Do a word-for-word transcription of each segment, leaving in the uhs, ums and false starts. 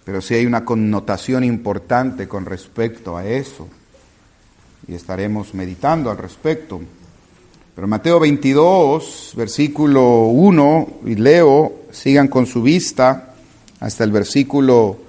pero sí hay una connotación importante con respecto a eso, y estaremos meditando al respecto. Pero Mateo veintidós, versículo uno, y leo, sigan con su vista hasta el versículo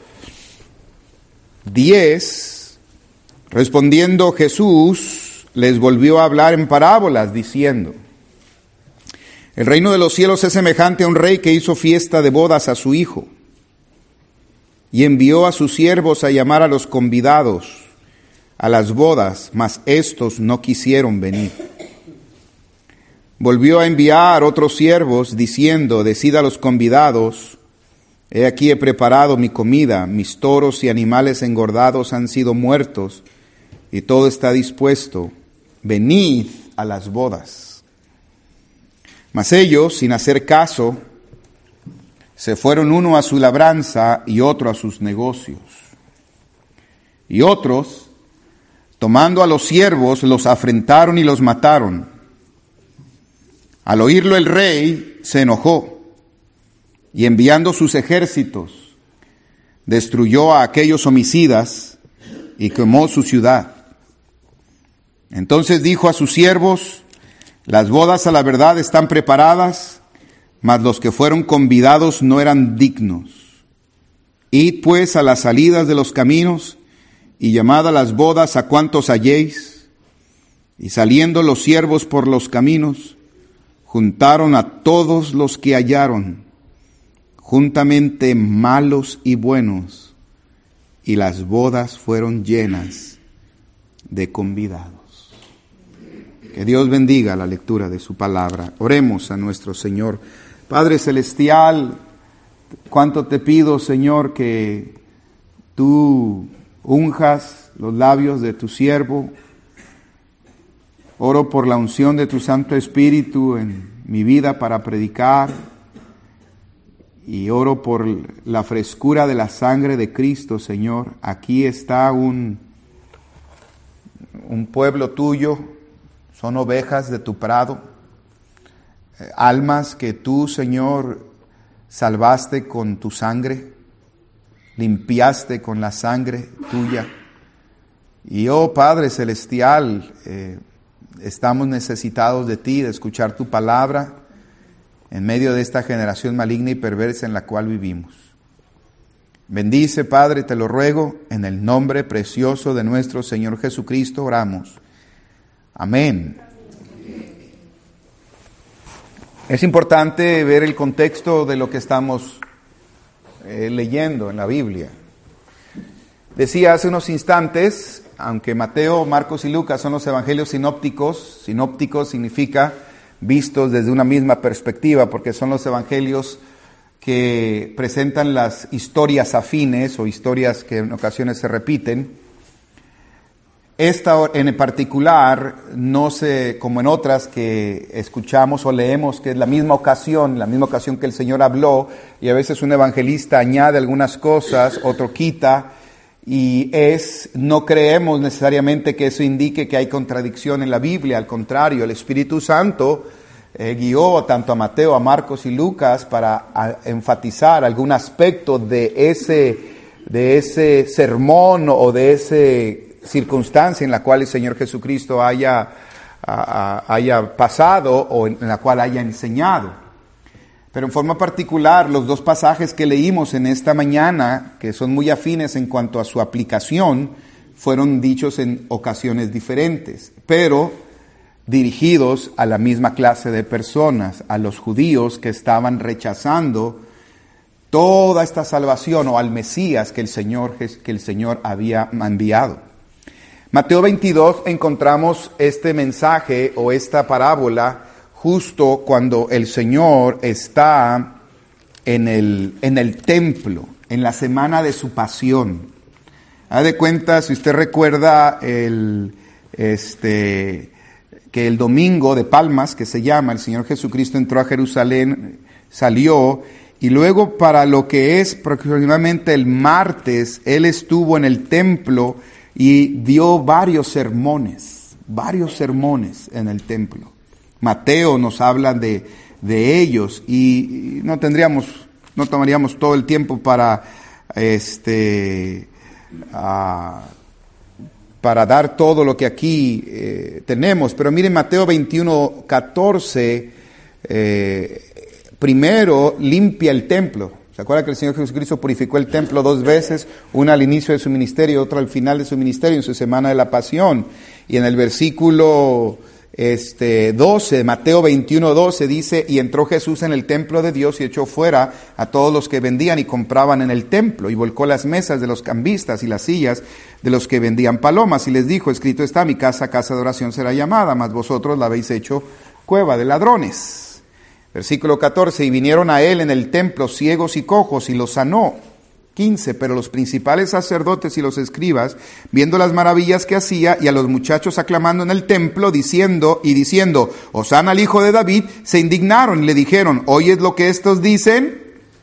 diez. Respondiendo Jesús, les volvió a hablar en parábolas, diciendo: el reino de los cielos es semejante a un rey que hizo fiesta de bodas a su hijo, y envió a sus siervos a llamar a los convidados a las bodas, mas éstos no quisieron venir. Volvió a enviar otros siervos, diciendo: decid a los convidados, he aquí he preparado mi comida, mis toros y animales engordados han sido muertos, y todo está dispuesto, venid a las bodas. Mas ellos, sin hacer caso, se fueron uno a su labranza y otro a sus negocios. Y otros, tomando a los siervos, los afrentaron y los mataron. Al oírlo el rey se enojó, y enviando sus ejércitos, destruyó a aquellos homicidas y quemó su ciudad. Entonces dijo a sus siervos: las bodas a la verdad están preparadas, mas los que fueron convidados no eran dignos. Id pues a las salidas de los caminos, y llamad a las bodas a cuantos halléis. Y saliendo los siervos por los caminos, juntaron a todos los que hallaron, juntamente malos y buenos, y las bodas fueron llenas de convidados. Que Dios bendiga la lectura de su palabra. Oremos a nuestro Señor. Padre celestial, cuánto te pido, Señor, que tú unjas los labios de tu siervo. Oro por la unción de tu Santo Espíritu en mi vida para predicar, y oro por la frescura de la sangre de Cristo, Señor. Aquí está un, un pueblo tuyo, son ovejas de tu prado, eh, almas que tú, Señor, salvaste con tu sangre, limpiaste con la sangre tuya. Y oh Padre celestial, eh, estamos necesitados de ti, de escuchar tu palabra en medio de esta generación maligna y perversa en la cual vivimos. Bendice, Padre, te lo ruego, en el nombre precioso de nuestro Señor Jesucristo oramos. Amén. Es importante ver el contexto de lo que estamos eh, leyendo en la Biblia. Decía hace unos instantes, aunque Mateo, Marcos y Lucas son los evangelios sinópticos, sinópticos significa vistos desde una misma perspectiva, porque son los evangelios que presentan las historias afines o historias que en ocasiones se repiten. Esta en particular, no sé, como en otras que escuchamos o leemos, que es la misma ocasión, la misma ocasión que el Señor habló, y a veces un evangelista añade algunas cosas, otro quita, y es, no creemos necesariamente que eso indique que hay contradicción en la Biblia. Al contrario, el Espíritu Santo eh, guió tanto a Mateo, a Marcos y Lucas para a, enfatizar algún aspecto de ese, de ese sermón o de esa circunstancia en la cual el Señor Jesucristo haya, a, a, haya pasado o en la cual haya enseñado. Pero en forma particular, los dos pasajes que leímos en esta mañana, que son muy afines en cuanto a su aplicación, fueron dichos en ocasiones diferentes, pero dirigidos a la misma clase de personas, a los judíos que estaban rechazando toda esta salvación o al Mesías que el Señor, que el Señor había enviado. Mateo veintidós encontramos este mensaje o esta parábola justo cuando el Señor está en el, en el templo, en la semana de su pasión. Haz de cuenta, si usted recuerda, el, este, que el domingo de Palmas, que se llama, el Señor Jesucristo entró a Jerusalén, salió, y luego para lo que es aproximadamente el martes, Él estuvo en el templo y dio varios sermones, varios sermones en el templo. Mateo nos habla de, de ellos y no tendríamos, no tomaríamos todo el tiempo para este, uh, para dar todo lo que aquí eh, tenemos. Pero miren Mateo veintiuno, catorce, eh, primero limpia el templo. ¿Se acuerdan que el Señor Jesucristo purificó el templo dos veces? Una al inicio de su ministerio y otra al final de su ministerio, en su semana de la pasión. Y en el versículo este, doce, Mateo veintiuno, doce, dice: y entró Jesús en el templo de Dios y echó fuera a todos los que vendían y compraban en el templo, y volcó las mesas de los cambistas y las sillas de los que vendían palomas, y les dijo: escrito está, mi casa, casa de oración será llamada, mas vosotros la habéis hecho cueva de ladrones. Versículo catorce, y vinieron a él en el templo ciegos y cojos, y los sanó. quince, pero los principales sacerdotes y los escribas, viendo las maravillas que hacía, y a los muchachos aclamando en el templo, diciendo, y diciendo, Hosana al Hijo de David, se indignaron y le dijeron: ¿oyes lo que estos dicen?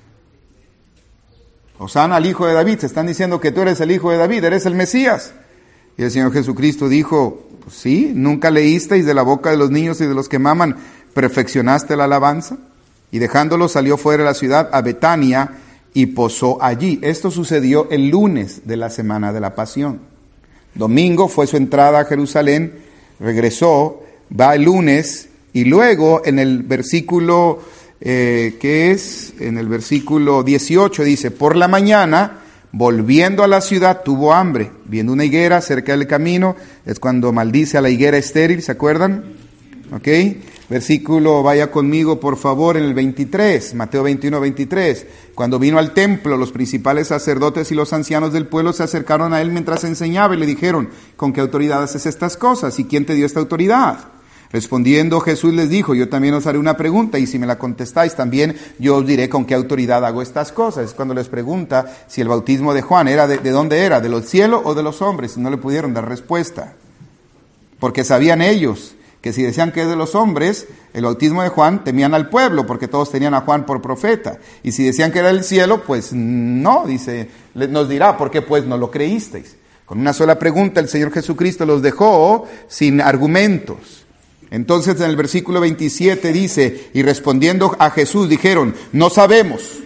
Hosana al Hijo de David, se están diciendo que tú eres el Hijo de David, eres el Mesías. Y el Señor Jesucristo dijo: pues sí, ¿nunca leísteis de la boca de los niños y de los que maman, perfeccionaste la alabanza? Y dejándolo salió fuera de la ciudad a Betania y posó allí. Esto sucedió el lunes de la semana de la pasión. Domingo fue su entrada a Jerusalén, regresó, va el lunes, y luego en el versículo, eh, que es? En el versículo dieciocho dice: por la mañana, volviendo a la ciudad, tuvo hambre, viendo una higuera cerca del camino. Es cuando maldice a la higuera estéril, ¿se acuerdan? ¿Ok? Versículo, vaya conmigo por favor, en el veintitrés, Mateo veintiuno, veintitrés. Cuando vino al templo, los principales sacerdotes y los ancianos del pueblo se acercaron a él mientras enseñaba y le dijeron: ¿con qué autoridad haces estas cosas? ¿Y quién te dio esta autoridad? Respondiendo Jesús les dijo: yo también os haré una pregunta, y si me la contestáis también yo os diré con qué autoridad hago estas cosas. Es cuando les pregunta si el bautismo de Juan era de, de dónde era, de los cielos o de los hombres, y no le pudieron dar respuesta. Porque sabían ellos que si decían que es de los hombres, el bautismo de Juan, temían al pueblo, porque todos tenían a Juan por profeta. Y si decían que era del cielo, pues no, dice, nos dirá, ¿por qué pues no lo creísteis? Con una sola pregunta el Señor Jesucristo los dejó sin argumentos. Entonces en el versículo veintisiete dice: y respondiendo a Jesús dijeron: no sabemos.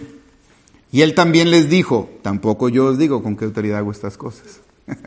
Y él también les dijo: tampoco yo os digo con qué autoridad hago estas cosas.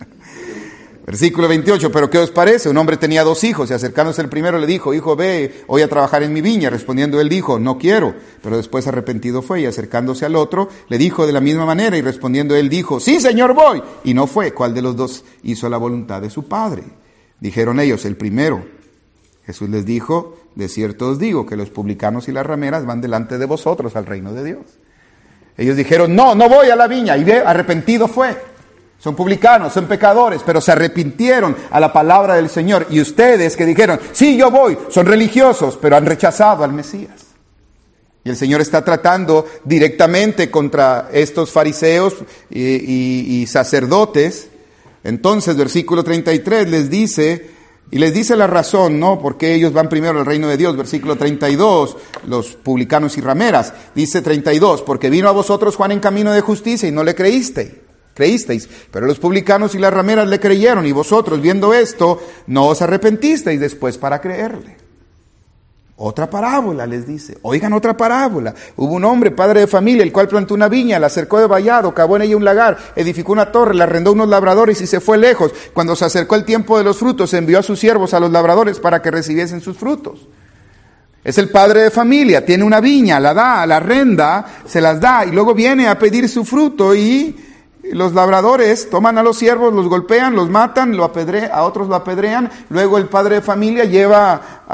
Versículo veintiocho, ¿pero qué os parece? Un hombre tenía dos hijos, y acercándose el primero le dijo: hijo, ve hoy a trabajar en mi viña. Respondiendo él dijo: no quiero. Pero después arrepentido fue, y acercándose al otro le dijo de la misma manera, y respondiendo él dijo: sí, Señor, voy. Y no fue. ¿Cuál de los dos hizo la voluntad de su padre? Dijeron ellos: el primero. Jesús les dijo: de cierto os digo que los publicanos y las rameras van delante de vosotros al reino de Dios. Ellos dijeron: no, no voy a la viña. Y ve, arrepentido fue. Son publicanos, son pecadores, pero se arrepintieron a la palabra del Señor. Y ustedes que dijeron: sí, yo voy, son religiosos, pero han rechazado al Mesías. Y el Señor está tratando directamente contra estos fariseos y, y, y sacerdotes. Entonces, versículo treinta y tres les dice, y les dice la razón, ¿no? Porque ellos van primero al reino de Dios. Versículo treinta y dos, los publicanos y rameras. Dice treinta y dos, porque vino a vosotros Juan en camino de justicia y no le creísteis. Creísteis, pero los publicanos y las rameras le creyeron, y vosotros, viendo esto, no os arrepentisteis después para creerle. Otra parábola les dice. Oigan, otra parábola. Hubo un hombre, padre de familia, el cual plantó una viña, la cercó de vallado, cavó en ella un lagar, edificó una torre, la arrendó a unos labradores y se fue lejos. Cuando se acercó el tiempo de los frutos, envió a sus siervos a los labradores para que recibiesen sus frutos. Es el padre de familia, tiene una viña, la da, la arrenda, se las da, y luego viene a pedir su fruto, y los labradores toman a los siervos, los golpean, los matan, lo apedre- a otros lo apedrean. Luego el padre de familia lleva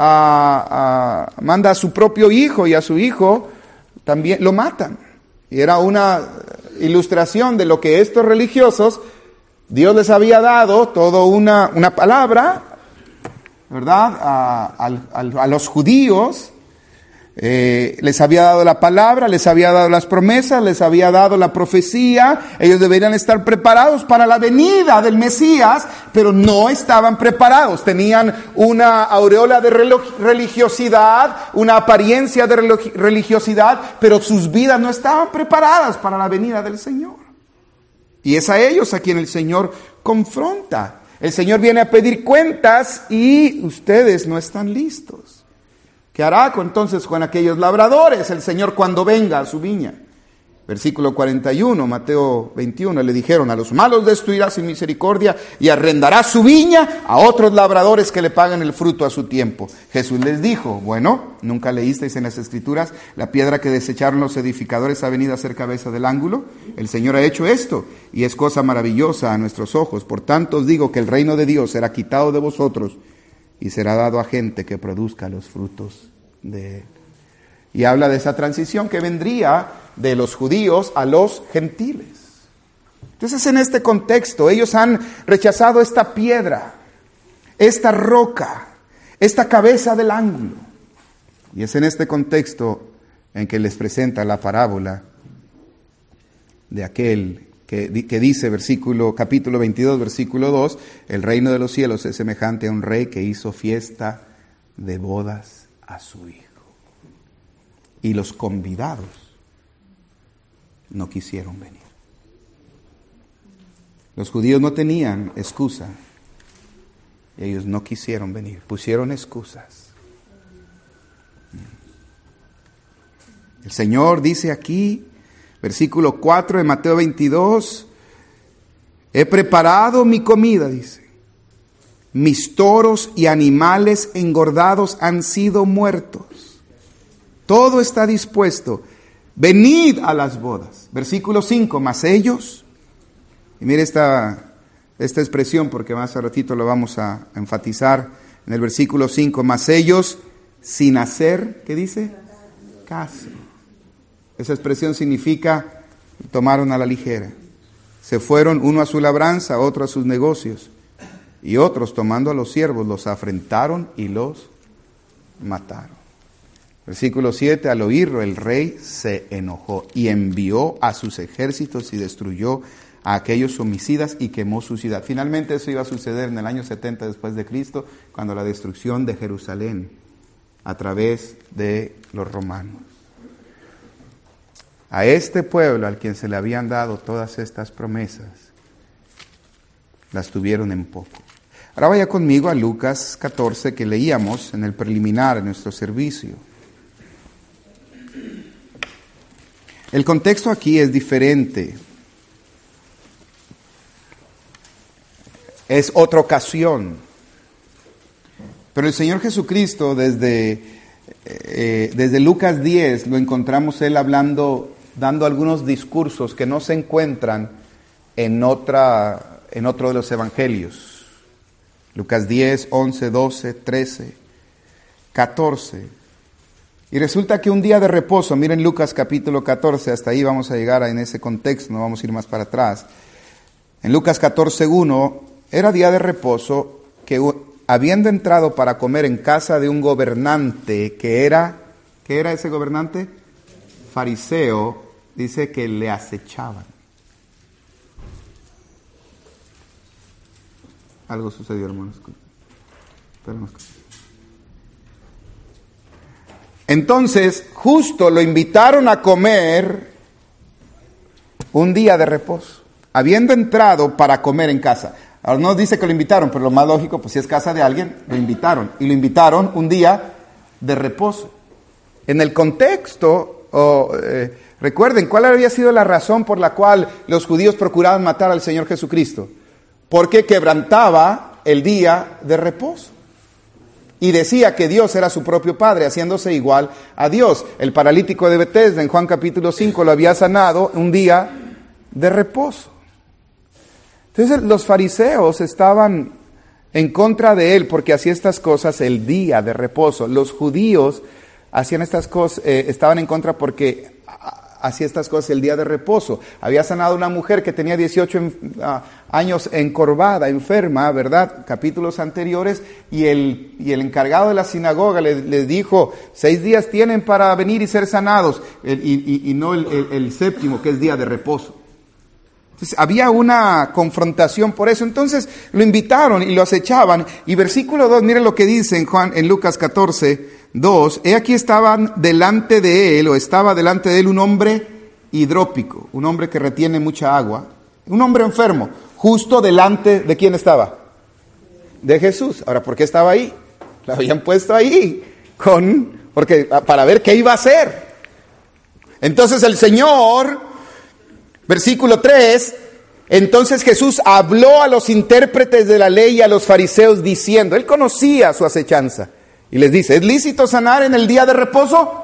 a, a, manda a su propio hijo, y a su hijo también lo matan. Y era una ilustración de lo que estos religiosos, Dios les había dado toda una, una palabra, ¿verdad? A, a, a los judíos. Eh, les había dado la palabra, les había dado las promesas, les había dado la profecía. Ellos deberían estar preparados para la venida del Mesías, pero no estaban preparados. Tenían una aureola de religiosidad, una apariencia de religiosidad, pero sus vidas no estaban preparadas para la venida del Señor. Y es a ellos a quien el Señor confronta. El Señor viene a pedir cuentas y ustedes no están listos. ¿Qué hará entonces con aquellos labradores el Señor cuando venga a su viña? Versículo cuarenta y uno, Mateo veintiuno, le dijeron: a los malos destruirá sin misericordia y arrendará su viña a otros labradores que le paguen el fruto a su tiempo. Jesús les dijo: bueno, ¿nunca leísteis en las Escrituras la piedra que desecharon los edificadores ha venido a ser cabeza del ángulo? El Señor ha hecho esto y es cosa maravillosa a nuestros ojos. Por tanto os digo que el reino de Dios será quitado de vosotros y será dado a gente que produzca los frutos de él. Y habla de esa transición que vendría de los judíos a los gentiles. Entonces, en este contexto, ellos han rechazado esta piedra, esta roca, esta cabeza del ángulo. Y es en este contexto en que les presenta la parábola de aquel que, que dice, versículo, capítulo veintidós, versículo dos, el reino de los cielos es semejante a un rey que hizo fiesta de bodas a su hijo. Y los convidados no quisieron venir. Los judíos no tenían excusa. Ellos no quisieron venir. Pusieron excusas. El Señor dice aquí, versículo cuatro de Mateo veintidós, he preparado mi comida, dice. Mis toros y animales engordados han sido muertos. Todo está dispuesto. Venid a las bodas. Versículo cinco, mas ellos, y mire esta, esta expresión porque más a ratito lo vamos a enfatizar en el versículo cinco, mas ellos sin hacer, ¿qué dice? Caso. Esa expresión significa tomaron a la ligera. Se fueron uno a su labranza, otro a sus negocios, y otros tomando a los siervos los afrentaron y los mataron. Versículo siete, al oírlo el rey se enojó y envió a sus ejércitos y destruyó a aquellos homicidas y quemó su ciudad. Finalmente eso iba a suceder en el año setenta después de Cristo, cuando la destrucción de Jerusalén a través de los romanos. A este pueblo al quien se le habían dado todas estas promesas, las tuvieron en poco. Ahora vaya conmigo a Lucas catorce que leíamos en el preliminar de nuestro servicio. El contexto aquí es diferente. Es otra ocasión. Pero el Señor Jesucristo, desde, eh, desde Lucas diez, lo encontramos Él hablando, dando algunos discursos que no se encuentran en, otra, en otro de los evangelios. Lucas diez, once, doce, trece, catorce. Y resulta que un día de reposo, miren Lucas capítulo catorce, hasta ahí vamos a llegar en ese contexto, no vamos a ir más para atrás. En Lucas catorce, uno, era día de reposo que habiendo entrado para comer en casa de un gobernante que era, ¿qué era ese gobernante? Fariseo, dice que le acechaban. Algo sucedió, hermanos. Esperemos que... Entonces, justo lo invitaron a comer un día de reposo, habiendo entrado para comer en casa. Ahora no dice que lo invitaron, pero lo más lógico, pues si es casa de alguien, lo invitaron. Y lo invitaron un día de reposo. En el contexto, oh, eh, recuerden, ¿cuál había sido la razón por la cual los judíos procuraban matar al Señor Jesucristo? Porque quebrantaba el día de reposo. Y decía que Dios era su propio Padre, haciéndose igual a Dios. El paralítico de Betesda en Juan capítulo cinco lo había sanado un día de reposo. Entonces los fariseos estaban en contra de él porque hacía estas cosas el día de reposo. Los judíos hacían estas cosas, eh, estaban en contra porque hacía estas cosas el día de reposo. Había sanado a una mujer que tenía dieciocho en, uh, años encorvada, enferma, ¿verdad? Capítulos anteriores, y el, y el encargado de la sinagoga les, les dijo, seis días tienen para venir y ser sanados, el, y, y, y no el, el, el séptimo, que es día de reposo. Entonces, había una confrontación por eso. Entonces lo invitaron y lo acechaban. Y versículo dos, miren lo que dice en, Juan, en Lucas catorce, dos, he aquí estaban delante de él, o estaba delante de él un hombre hidrópico, un hombre que retiene mucha agua, un hombre enfermo, justo delante de quién estaba, de Jesús. Ahora, ¿por qué estaba ahí? Lo habían puesto ahí, con, porque, para ver qué iba a hacer. Entonces el Señor Versículo tres. Entonces Jesús habló a los intérpretes de la ley y a los fariseos diciendo, él conocía su acechanza, y les dice, ¿es lícito sanar en el día de reposo?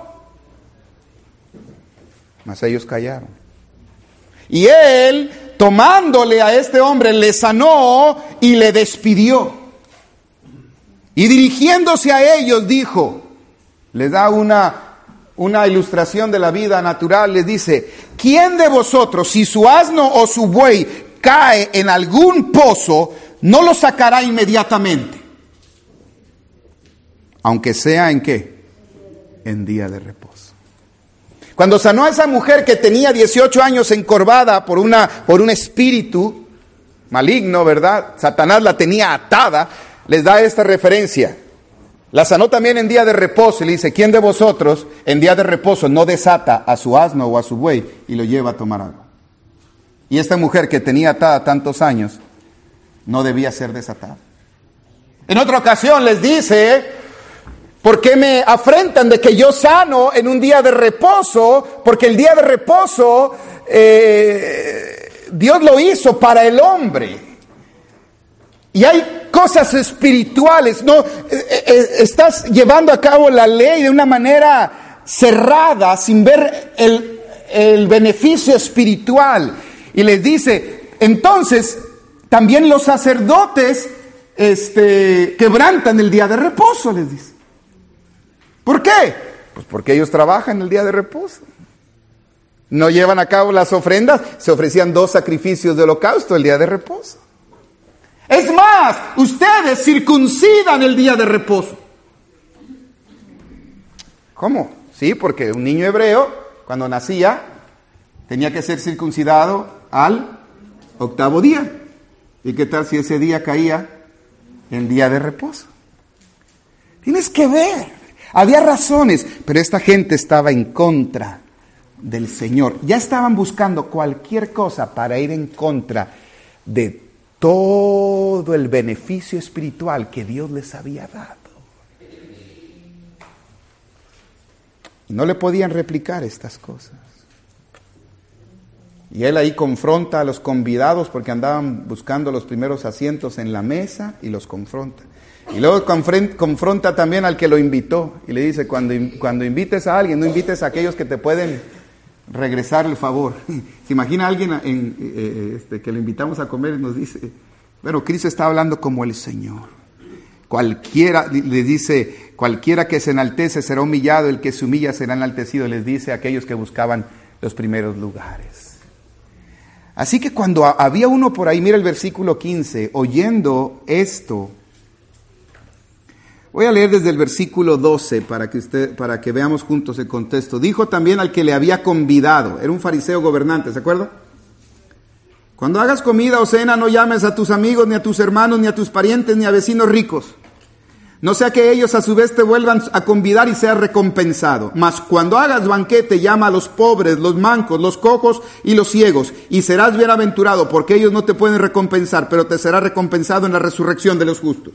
Mas ellos callaron. Y él, tomándole a este hombre, le sanó y le despidió. Y dirigiéndose a ellos dijo, les da una, una ilustración de la vida natural, les dice, ¿quién de vosotros, si su asno o su buey cae en algún pozo, no lo sacará inmediatamente? Aunque sea en qué? En día de reposo. Cuando sanó a esa mujer que tenía dieciocho años encorvada por, una, por un espíritu maligno, ¿verdad? Satanás la tenía atada, les da esta referencia. La sanó también en día de reposo y le dice, ¿quién de vosotros en día de reposo no desata a su asno o a su buey y lo lleva a tomar agua? Y esta mujer que tenía atada tantos años no debía ser desatada. En otra ocasión les dice, ¿por qué me afrentan de que yo sano en un día de reposo? Porque el día de reposo eh, Dios lo hizo para el hombre. Y hay cosas espirituales, ¿no? Estás llevando a cabo la ley de una manera cerrada, sin ver el, el beneficio espiritual. Y les dice, entonces, también los sacerdotes este, quebrantan el día de reposo, les dice. ¿Por qué? Pues porque ellos trabajan el día de reposo. No llevan a cabo las ofrendas, se ofrecían dos sacrificios de holocausto el día de reposo. Es más, ustedes circuncidan el día de reposo. ¿Cómo? Sí, porque un niño hebreo, cuando nacía, tenía que ser circuncidado al octavo día. ¿Y qué tal si ese día caía en día de reposo? Tienes que ver. Había razones, pero esta gente estaba en contra del Señor. Ya estaban buscando cualquier cosa para ir en contra de todo el beneficio espiritual que Dios les había dado. Y no le podían replicar estas cosas. Y él ahí confronta a los convidados porque andaban buscando los primeros asientos en la mesa y los confronta. Y luego confronta también al que lo invitó y le dice, cuando, cuando invites a alguien, no invites a aquellos que te pueden regresar el favor. ¿Se imagina a alguien en, eh, este, que lo invitamos a comer y nos dice, bueno, Cristo está hablando como el Señor. Cualquiera, le dice, cualquiera que se enaltece será humillado, el que se humilla será enaltecido, les dice a aquellos que buscaban los primeros lugares. Así que cuando había uno por ahí, mira el versículo quince, oyendo esto, voy a leer desde el versículo doce para que usted, para que veamos juntos el contexto. Dijo también al que le había convidado, era un fariseo gobernante, ¿se acuerda? Cuando hagas comida o cena, no llames a tus amigos, ni a tus hermanos, ni a tus parientes, ni a vecinos ricos. No sea que ellos a su vez te vuelvan a convidar y seas recompensado. Mas cuando hagas banquete, llama a los pobres, los mancos, los cojos y los ciegos, y serás bienaventurado, porque ellos no te pueden recompensar, pero te será recompensado en la resurrección de los justos.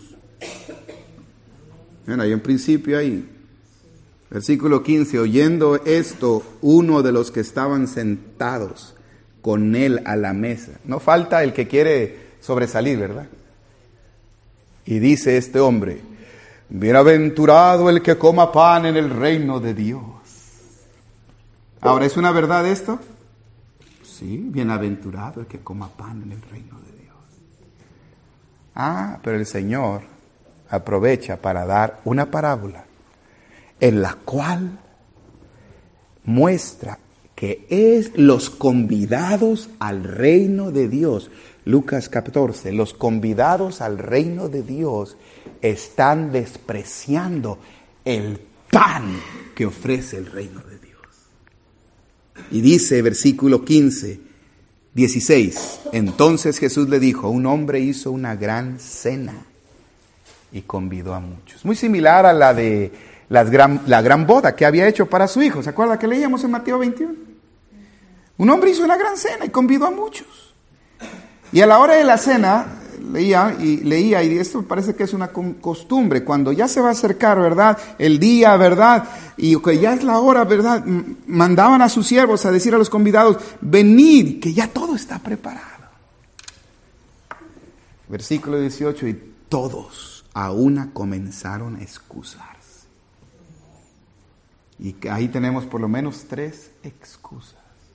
Bueno, ahí en principio ahí, versículo quince, oyendo esto, uno de los que estaban sentados con él a la mesa. No falta el que quiere sobresalir, ¿verdad? Y dice este hombre, bienaventurado el que coma pan en el reino de Dios. Ahora, ¿es una verdad esto? Sí, bienaventurado el que coma pan en el reino de Dios. Ah, pero el Señor aprovecha para dar una parábola en la cual muestra que es los convidados al reino de Dios. Lucas catorce, los convidados al reino de Dios están despreciando el pan que ofrece el reino de Dios. Y dice versículo quince, dieciséis, entonces Jesús le dijo, un hombre hizo una gran cena y convidó a muchos. Muy similar a la de las gran, la gran boda que había hecho para su hijo. ¿Se acuerda que leíamos en Mateo veintiuno? Un hombre hizo una gran cena y convidó a muchos. Y a la hora de la cena, leía y leía y esto parece que es una costumbre, cuando ya se va a acercar, ¿verdad?, el día, ¿verdad?, y que ya es la hora, ¿verdad?, mandaban a sus siervos a decir a los convidados, venid, que ya todo está preparado. Versículo dieciocho, y todos a una comenzaron a excusarse. Y ahí tenemos por lo menos tres excusas.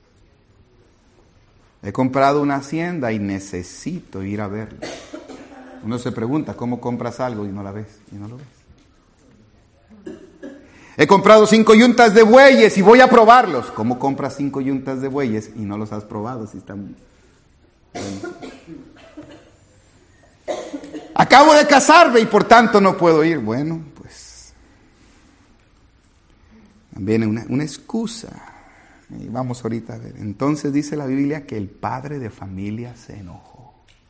He comprado una hacienda y necesito ir a verla. Uno se pregunta, ¿cómo compras algo y no la ves? Y no lo ves. He comprado cinco yuntas de bueyes y voy a probarlos. ¿Cómo compras cinco yuntas de bueyes y no los has probado? Si están... Acabo de casarme y por tanto no puedo ir. Bueno, pues también una, una excusa. Y vamos ahorita a ver. Entonces dice la Biblia que el padre de familia se enojó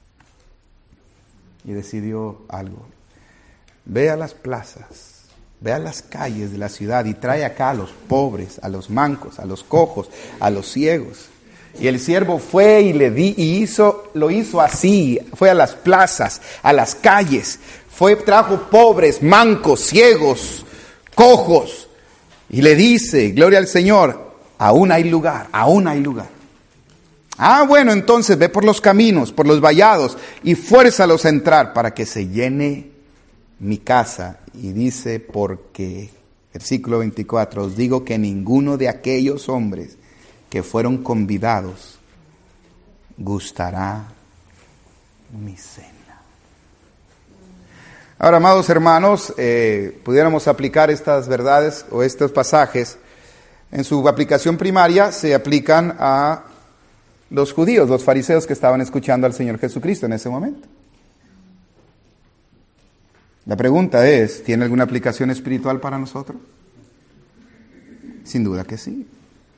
y decidió algo. Ve a las plazas, ve a las calles de la ciudad y trae acá a los pobres, a los mancos, a los cojos, a los ciegos. Y el siervo fue y le di y hizo, lo hizo así. Fue a las plazas, a las calles. Fue, trajo pobres, mancos, ciegos, cojos. Y le dice, gloria al Señor, aún hay lugar, aún hay lugar. Ah, bueno, entonces ve por los caminos, por los vallados y fuérzalos a entrar para que se llene mi casa. Y dice, porque, versículo veinticuatro, os digo que ninguno de aquellos hombres que fueron convidados gustará mi cena. Ahora, amados hermanos, eh, pudiéramos aplicar estas verdades o estos pasajes. En su aplicación primaria se aplican a los judíos, los fariseos que estaban escuchando al Señor Jesucristo en ese momento. La pregunta es, ¿tiene alguna aplicación espiritual para nosotros? Sin duda que sí.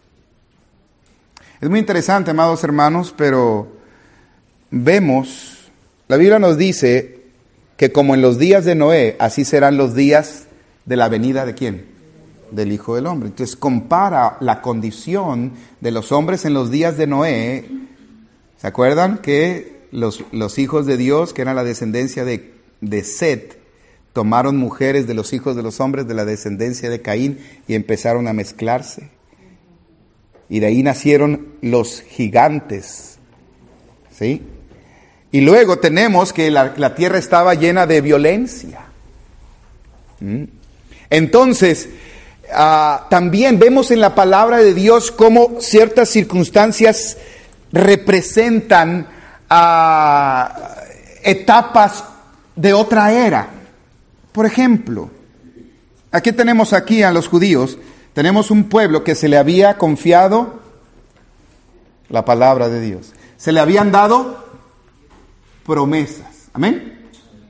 Es muy interesante, amados hermanos, pero vemos, la Biblia nos dice que como en los días de Noé, así serán los días de la venida ¿de quién? Del Hijo del Hombre. Entonces compara la condición de los hombres en los días de Noé. ¿Se acuerdan que los, los hijos de Dios, que eran la descendencia de, de Set, tomaron mujeres de los hijos de los hombres de la descendencia de Caín y empezaron a mezclarse? Y de ahí nacieron los gigantes, ¿sí? Y luego tenemos que la, la tierra estaba llena de violencia. ¿Mm? Entonces, uh, también vemos en la palabra de Dios cómo ciertas circunstancias representan uh, etapas de otra era. Por ejemplo, aquí tenemos aquí a los judíos. Tenemos un pueblo que se le había confiado la palabra de Dios. Se le habían dado promesas. Amén.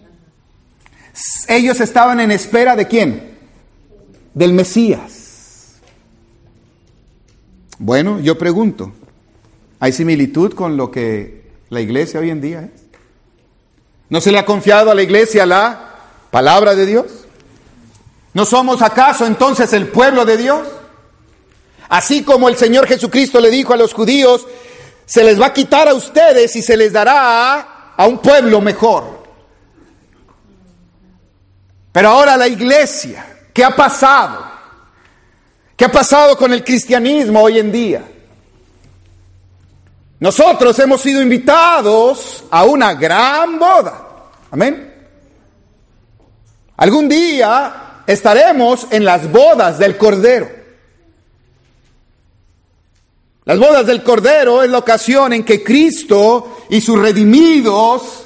Ellos estaban en espera ¿de quién? Del Mesías. Bueno, yo pregunto, ¿hay similitud con lo que la iglesia hoy en día es? ¿No se le ha confiado a la iglesia la palabra de Dios? ¿No somos acaso entonces el pueblo de Dios? Así como el Señor Jesucristo le dijo a los judíos, se les va a quitar a ustedes y se les dará a, a un pueblo mejor. Pero ahora la iglesia, ¿qué ha pasado? ¿Qué ha pasado con el cristianismo hoy en día? Nosotros hemos sido invitados a una gran boda. Amén. Algún día estaremos en las bodas del Cordero. Las bodas del Cordero es la ocasión en que Cristo y sus redimidos,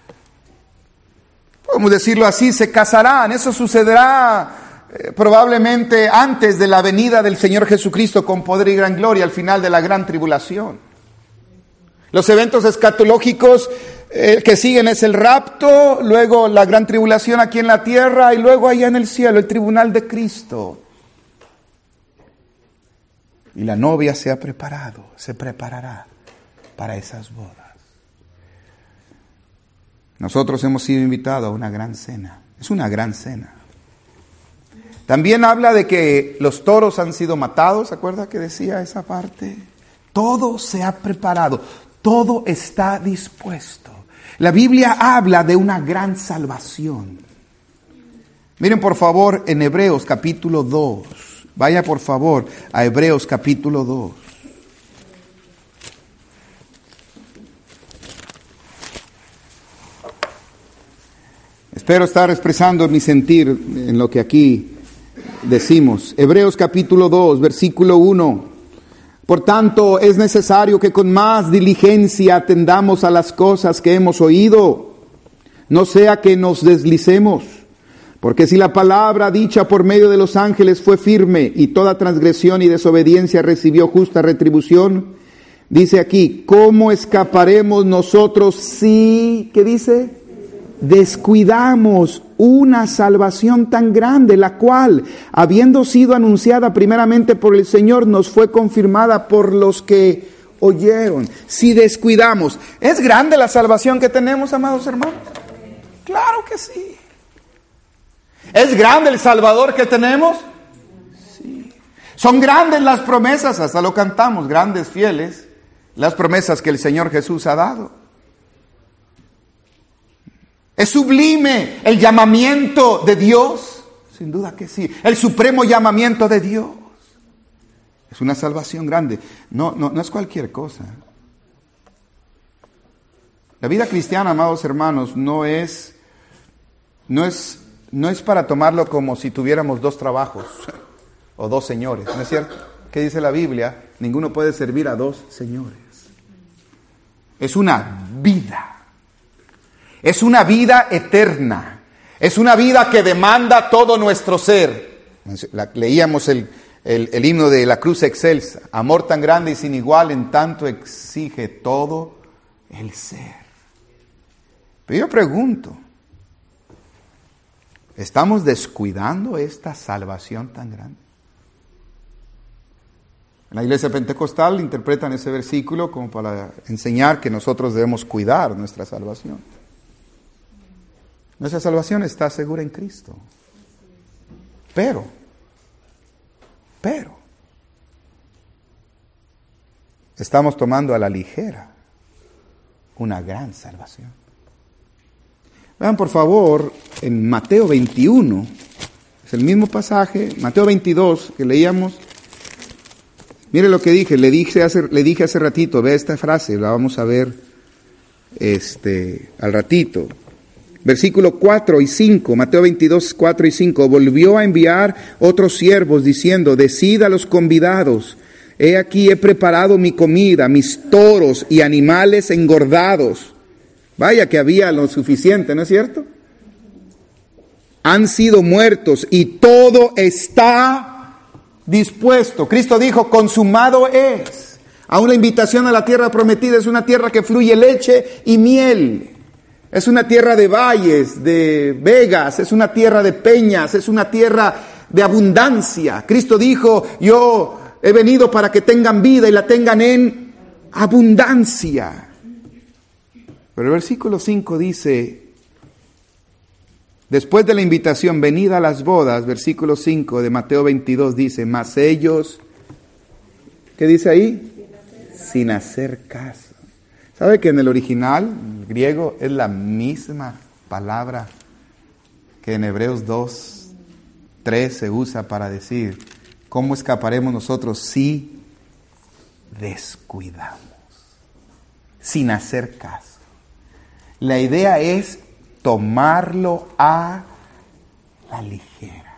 podemos decirlo así, se casarán. Eso sucederá eh, probablemente antes de la venida del Señor Jesucristo con poder y gran gloria al final de la gran tribulación. Los eventos escatológicos eh, que siguen es el rapto, luego la gran tribulación aquí en la tierra y luego allá en el cielo, el tribunal de Cristo. Y la novia se ha preparado, se preparará para esas bodas. Nosotros hemos sido invitados a una gran cena. Es una gran cena. También habla de que los toros han sido matados. ¿Se acuerda que decía esa parte? Todo se ha preparado. Todo está dispuesto. La Biblia habla de una gran salvación. Miren por favor en Hebreos capítulo dos. Vaya por favor a Hebreos capítulo dos. Espero estar expresando mi sentir en lo que aquí decimos. Hebreos capítulo dos, versículo uno. Por tanto, es necesario que con más diligencia atendamos a las cosas que hemos oído, no sea que nos deslicemos. Porque si la palabra dicha por medio de los ángeles fue firme y toda transgresión y desobediencia recibió justa retribución, dice aquí, ¿cómo escaparemos nosotros si, qué dice? Descuidamos una salvación tan grande, la cual, habiendo sido anunciada primeramente por el Señor, nos fue confirmada por los que oyeron. Si descuidamos, ¿es grande la salvación que tenemos, amados hermanos? Claro que sí. ¿Es grande el Salvador que tenemos? Sí. Son grandes las promesas, hasta lo cantamos, grandes, fieles, las promesas que el Señor Jesús ha dado. ¿Es sublime el llamamiento de Dios? Sin duda que sí. El supremo llamamiento de Dios. Es una salvación grande. No, no, no es cualquier cosa. La vida cristiana, amados hermanos, no es, no es, no es para tomarlo como si tuviéramos dos trabajos o dos señores. ¿No es cierto? ¿Qué dice la Biblia? Ninguno puede servir a dos señores. Es una vida. Es una vida eterna. Es una vida que demanda todo nuestro ser. La, leíamos el, el, el himno de la cruz excelsa. Amor tan grande y sin igual, en tanto exige todo el ser. Pero yo pregunto, ¿estamos descuidando esta salvación tan grande? En la iglesia pentecostal interpretan ese versículo como para enseñar que nosotros debemos cuidar nuestra salvación. Nuestra salvación está segura en Cristo. Pero, pero, estamos tomando a la ligera una gran salvación. Vean por favor en Mateo veintiuno, es el mismo pasaje, Mateo veintidós que leíamos. Mire lo que dije, le dije hace, le dije hace ratito, vea esta frase, la vamos a ver este, al ratito. Versículo cuatro y cinco, Mateo veintidós, cuatro y cinco. Volvió a enviar otros siervos diciendo, decid a los convidados, he aquí he preparado mi comida, mis toros y animales engordados. Vaya que había lo suficiente, ¿no es cierto? Han sido muertos y todo está dispuesto. Cristo dijo, consumado es. Aún la invitación a la tierra prometida es una tierra que fluye leche y miel. Es una tierra de valles, de vegas, es una tierra de peñas, es una tierra de abundancia. Cristo dijo, yo he venido para que tengan vida y la tengan en abundancia. Pero el versículo cinco dice, después de la invitación, venid a las bodas, versículo cinco de Mateo veintidós dice, mas ellos, ¿qué dice ahí? Sin hacer caso. ¿Sabe que en el original, el griego, es la misma palabra que en Hebreos dos, tres se usa para decir, ¿cómo escaparemos nosotros si descuidamos? Sin hacer caso. La idea es tomarlo a la ligera.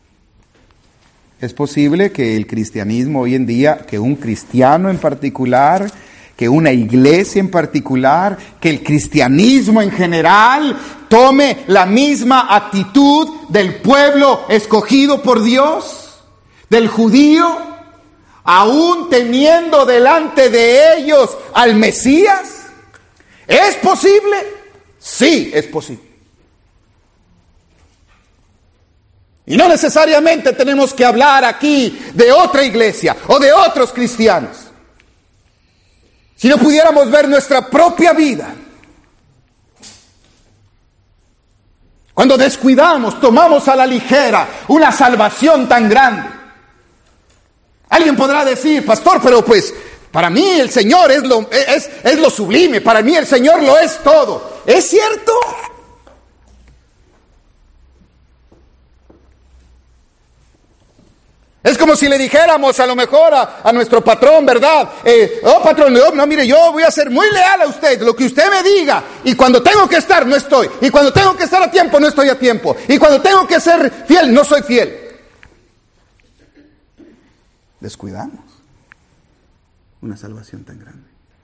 Es posible que el cristianismo hoy en día, que un cristiano en particular, que una iglesia en particular, que el cristianismo en general tome la misma actitud del pueblo escogido por Dios, del judío, aún teniendo delante de ellos al Mesías. ¿Es posible? Sí, es posible. Y no necesariamente tenemos que hablar aquí de otra iglesia o de otros cristianos. Si no pudiéramos ver nuestra propia vida, cuando descuidamos, tomamos a la ligera una salvación tan grande. Alguien podrá decir, pastor, pero pues para mí el Señor es lo, es, es lo sublime, para mí el Señor lo es todo. ¿Es cierto? Es como si le dijéramos a lo mejor a, a nuestro patrón, ¿verdad? Eh, oh, patrón, no, no, mire, yo voy a ser muy leal a usted, lo que usted me diga. Y cuando tengo que estar, no estoy. Y cuando tengo que estar a tiempo, no estoy a tiempo. Y cuando tengo que ser fiel, no soy fiel. Descuidamos una salvación tan grande.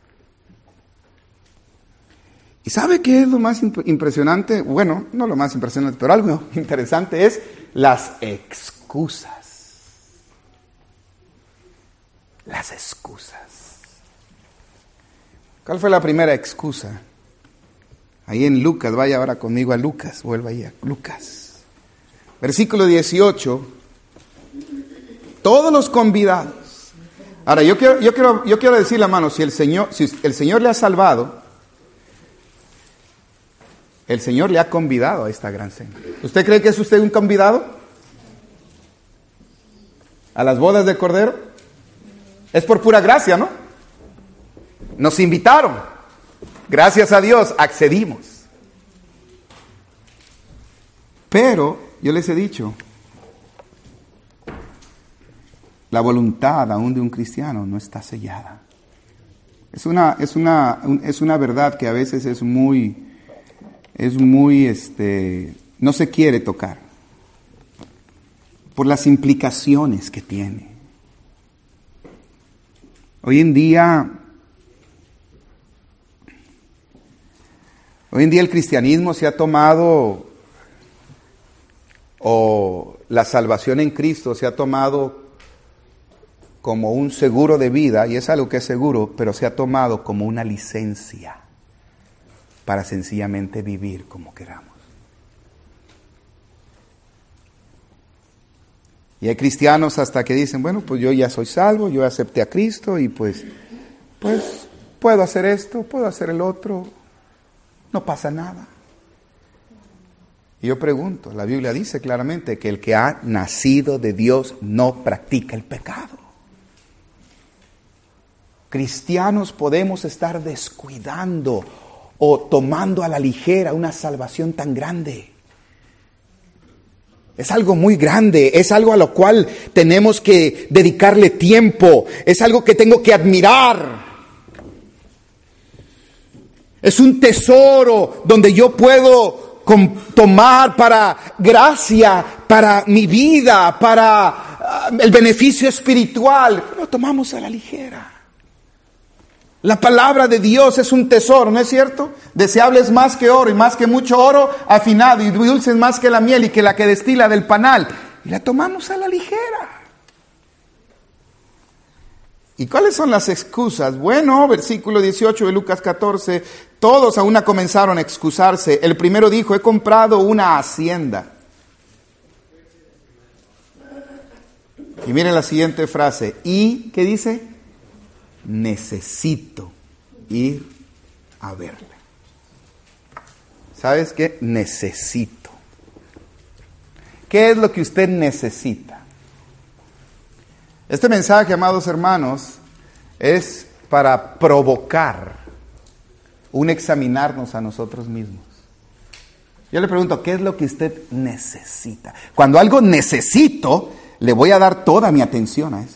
¿Y sabe qué es lo más imp- impresionante? Bueno, no lo más impresionante, pero algo interesante es las excusas. Las excusas. ¿Cuál fue la primera excusa? Ahí en Lucas, vaya ahora conmigo a Lucas, vuelva ahí a Lucas. Versículo dieciocho. Todos los convidados. Ahora, yo quiero, yo quiero, yo quiero decirle, hermano, si el Señor, si el Señor le ha salvado, el Señor le ha convidado a esta gran cena. ¿Usted cree que es usted un convidado? ¿A las bodas de Cordero? Es por pura gracia, ¿no? Nos invitaron. Gracias a Dios, accedimos. Pero, yo les he dicho, la voluntad aún de un cristiano no está sellada. Es una, es una, es una verdad que a veces es muy, es muy, este, no se quiere tocar. Por las implicaciones que tiene. Hoy en día, hoy en día el cristianismo se ha tomado, o la salvación en Cristo se ha tomado como un seguro de vida, y es algo que es seguro, pero se ha tomado como una licencia para sencillamente vivir como queramos. Y hay cristianos hasta que dicen, bueno, pues yo ya soy salvo, yo acepté a Cristo y pues, pues puedo hacer esto, puedo hacer el otro, no pasa nada. Y yo pregunto, la Biblia dice claramente que el que ha nacido de Dios no practica el pecado. Cristianos podemos estar descuidando o tomando a la ligera una salvación tan grande. Es algo muy grande, es algo a lo cual tenemos que dedicarle tiempo, es algo que tengo que admirar. Es un tesoro donde yo puedo tomar para gracia, para mi vida, para uh, el beneficio espiritual. Lo tomamos a la ligera. La palabra de Dios es un tesoro, ¿no es cierto? Deseable es más que oro y más que mucho oro afinado y dulce es más que la miel y que la que destila del panal. Y la tomamos a la ligera. ¿Y cuáles son las excusas? Bueno, versículo dieciocho de Lucas catorce, todos a una comenzaron a excusarse. El primero dijo, he comprado una hacienda. Y miren la siguiente frase. ¿Y qué dice? Necesito ir a verle. ¿Sabes qué? Necesito. ¿Qué es lo que usted necesita? Este mensaje, amados hermanos, es para provocar un examinarnos a nosotros mismos. Yo le pregunto, ¿qué es lo que usted necesita? Cuando algo necesito, le voy a dar toda mi atención a eso.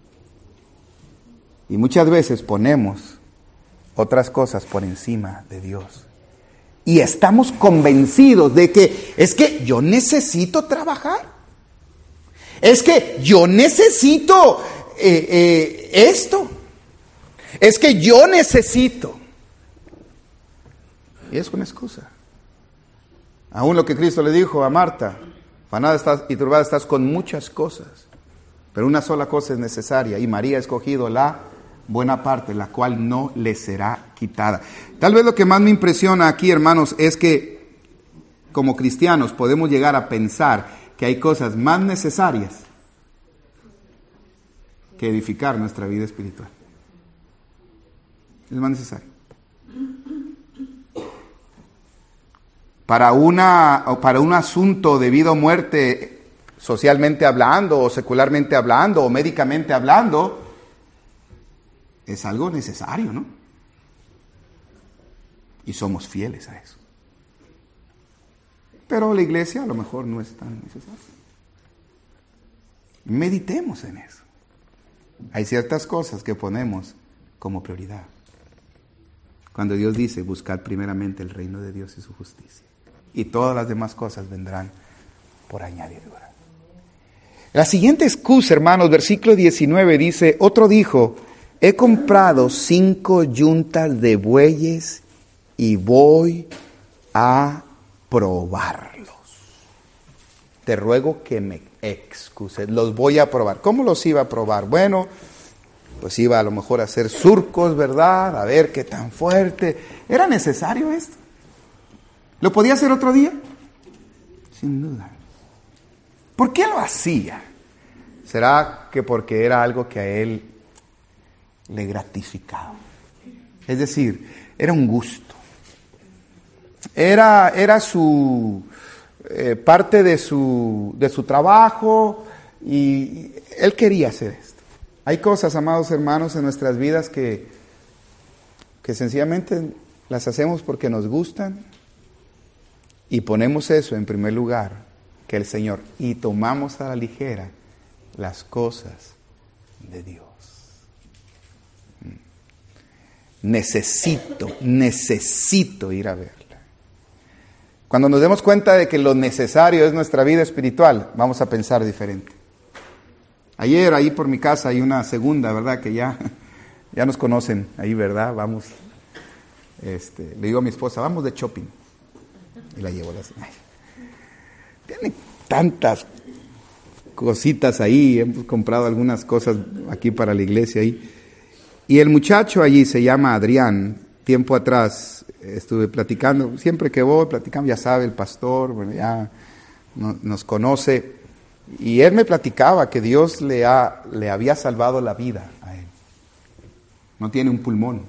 Y muchas veces ponemos otras cosas por encima de Dios. Y estamos convencidos de que es que yo necesito trabajar. Es que yo necesito eh, eh, esto. Es que yo necesito. Y es una excusa. Aún lo que Cristo le dijo a Marta, afanada estás y turbada estás con muchas cosas, pero una sola cosa es necesaria, y María ha escogido la buena parte, la cual no le será quitada. Tal vez lo que más me impresiona aquí, hermanos, es que como cristianos podemos llegar a pensar que hay cosas más necesarias que edificar nuestra vida espiritual. Es más necesario. Para una, para un asunto de vida o muerte, socialmente hablando, o secularmente hablando, o médicamente hablando, es algo necesario, ¿no? Y somos fieles a eso. Pero la iglesia a lo mejor no es tan necesaria. Meditemos en eso. Hay ciertas cosas que ponemos como prioridad. Cuando Dios dice, buscad primeramente el reino de Dios y su justicia. Y todas las demás cosas vendrán por añadidura. La siguiente excusa, hermanos, versículo diecinueve dice, otro dijo, he comprado cinco yuntas de bueyes y voy a probarlos. Te ruego que me excuses, los voy a probar. ¿Cómo los iba a probar? Bueno, pues iba a lo mejor a hacer surcos, ¿verdad? A ver qué tan fuerte. ¿Era necesario esto? ¿Lo podía hacer otro día? Sin duda. ¿Por qué lo hacía? ¿Será que porque era algo que a él le gratificaba? Es decir, era un gusto. Era, era su eh, parte de su, de su trabajo y él quería hacer esto. Hay cosas, amados hermanos, en nuestras vidas que, que sencillamente las hacemos porque nos gustan y ponemos eso en primer lugar que el Señor y tomamos a la ligera las cosas de Dios. Necesito, necesito ir a verla. Cuando nos demos cuenta de que lo necesario es nuestra vida espiritual, vamos a pensar diferente. Ayer ahí por mi casa hay una segunda, ¿verdad? Que ya, ya nos conocen ahí, ¿verdad? Vamos, este, le digo a mi esposa, vamos de shopping. Y la llevo a la cena. Tiene tantas cositas ahí, hemos comprado algunas cosas aquí para la iglesia ahí. Y el muchacho allí se llama Adrián. Tiempo atrás estuve platicando, siempre que voy platicando, ya sabe el pastor, bueno, ya no, nos conoce. Y él me platicaba que Dios le, ha, le había salvado la vida a él. No tiene un pulmón.